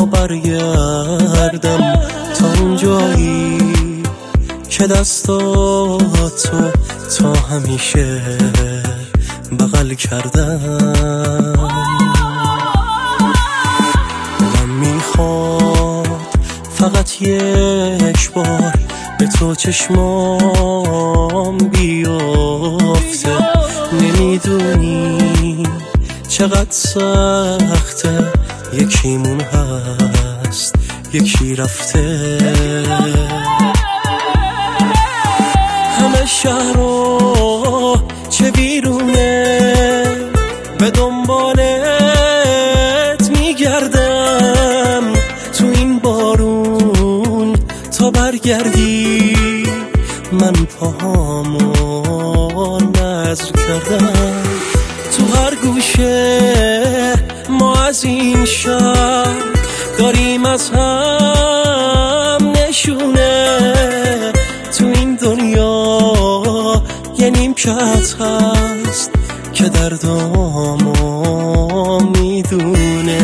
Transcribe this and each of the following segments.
برگردم تا اون جایی که دستاتو تا همیشه بغل کردم. دلم میخواد فقط یک بار به تو چشمام بیافته. نمیدونی چقدر سخته، یکیمون هست یکی رفته. همه شهر رو چه بیرونه به دنبالت میگردم، تو این بارون تا برگردی من پاهامو نذر کردم. تو هر گوشه ما از این شهر داریم از هم نشونه. تو این دنیا یه نیمکت هست که دردامو میدونه.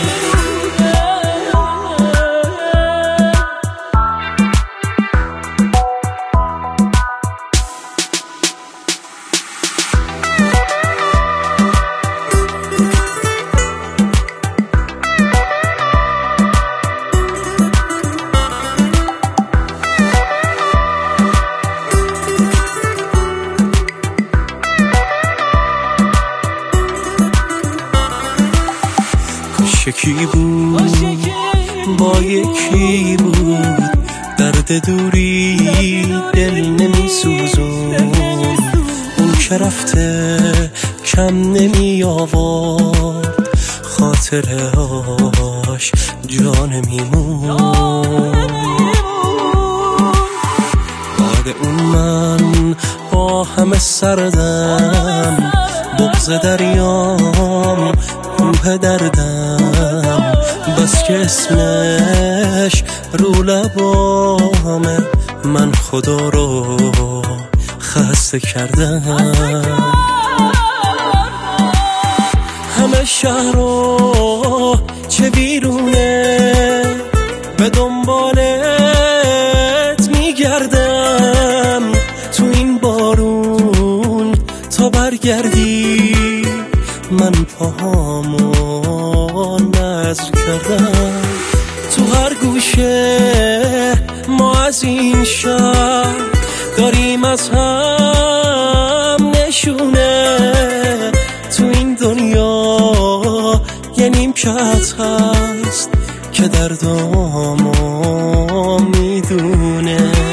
یکی بود با یکی بود، درد دوری دل نمی سوزون. اون که رفته کم نمی آورد، خاطره هاش جا نمیمون. بعد اون من با همه سردم، بغض دریام کوه دردم، بس که اسمش رو لبامه من خدا رو خسته کردم. همه شهر رو چه بیرونه به دنبالت میگردم، تو این بارون تا برگردی من پاهامو نذر کردم. تو هر گوشه ما از این شهر داریم از هم نشونه. تو این دنیا یه نیمکت هست که دردامو میدونه.